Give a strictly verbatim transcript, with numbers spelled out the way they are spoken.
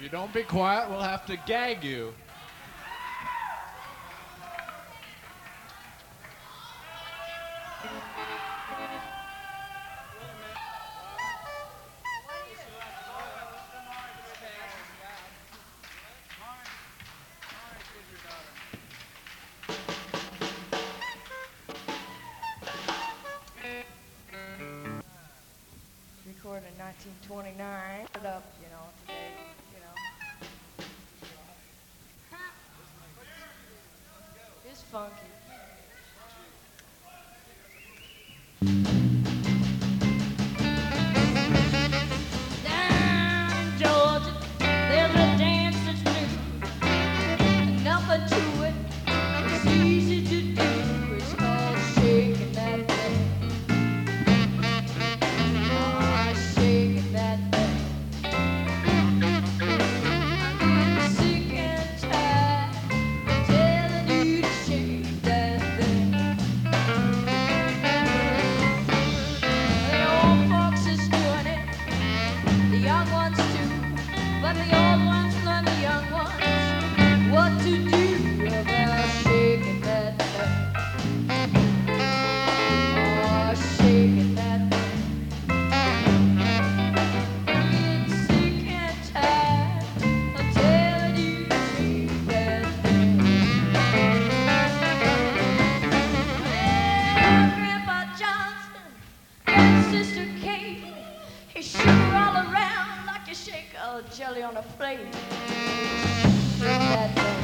If you don't be quiet, we'll have to gag you. Recorded in nineteen twenty-nine. Put up, you know, today, you know. It's funky. Down in Georgia, there's a dance that's new. Nothing to it. It's easy to do. It's called shaking that thing. Oh, shaking that thing. I'm sick and tired of telling you to shake that thing. The old folks is doing it, the young ones too, but the old ones learn the young ones what to do about shaking that thing. Oh, shaking that thing. Getting sick and tired of telling you to shake that thing. Well, Grandpa Johnson and Sister Kate, he shook her all around like you shake a jelly on a plate. Shake that thing.